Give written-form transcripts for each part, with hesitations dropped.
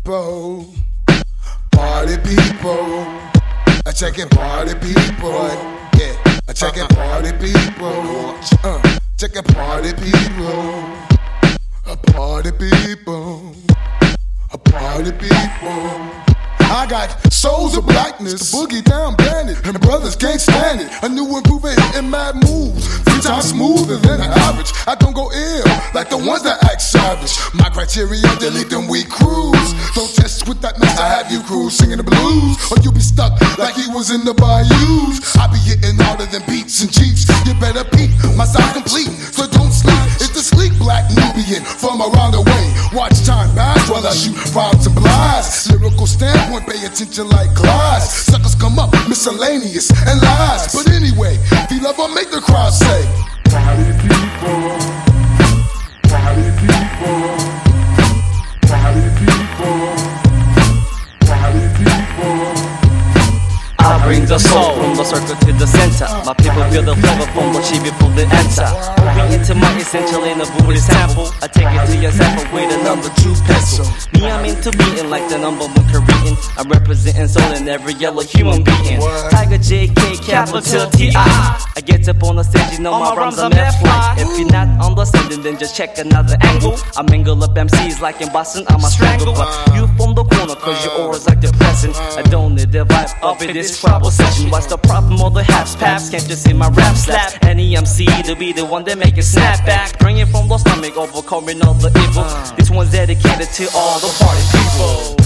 people, party people, I check it, party people, yeah, I check it, party people, check it, party people, a party people, a party people. I got souls of blackness, boogie down bandit, and brothers can't stand it. A new improver hitting mad moves, 3 times smoother than an average. I don't go ill like the ones that act savage. My criteria, delete them weak crews. Don't test with that mess, I have you cruise singing the blues, or you'll be stuck like he was in the bayous. I be hitting harder than beats and jeeps. You better peep, my side complete, so don't sleep. It's the sleek black Nubian from around the way. Watch time pass while I shoot rhymes and blast. Lyrical standpoint, pay attention like glass. Suckers come up, miscellaneous and lies. But anyway, if you love, make the crowd say, party people, party people, party people, party people. I bring the soul from the circle to the center. My people feel the flavor from what she before the enter. Moving into my essential in a booty sample. I take it to your sample with a number 2 pencil. Me, I'm into beating like the number 1 Korean. I'm representing soul in every yellow human being. Tiger JK capital TI. I get up on the stage, you know my rhymes are mad fly. If you're not understanding, then just check another angle. I mingle up MCs like in Boston, I'm a strangle. But you from the corner, cause your aura's like depressing. I don't need the vibe up in this trouble session. What's the problem? All the haps, paps, can't you see my rap slap? Any MC to be the one that make it snap back. Bring it from the stomach, overcoming all the evil. This one's dedicated to all the party people.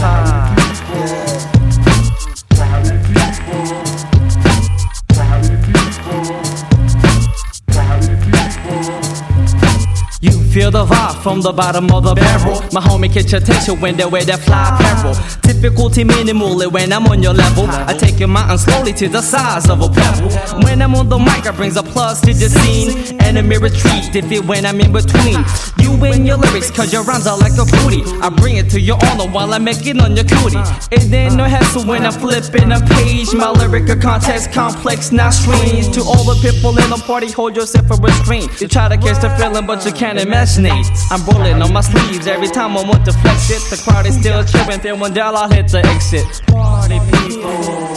Party people, party people, party people. You feel the vibe from the bottom of the barrel. My homie catch attention when they wear that fly apparel. Difficulty minimally when I'm on your level. I take your mountain slowly to the size of a pebble. When I'm on the mic, I brings a plus to the scene. Enemy retreat, defeat when I'm in between. You win your lyrics cause your rhymes are like a booty. I bring it to your honor while I make it on your cootie. It ain't no hassle when I'm flipping a page. My lyrical context complex, not strange. To all the people in the party, hold yourself for restraint. You try to catch the feeling but you can't imagine it. I'm rolling on my sleeves every time I want to flex it. The crowd is still cheering, then one down I'll hit the exit. Party people.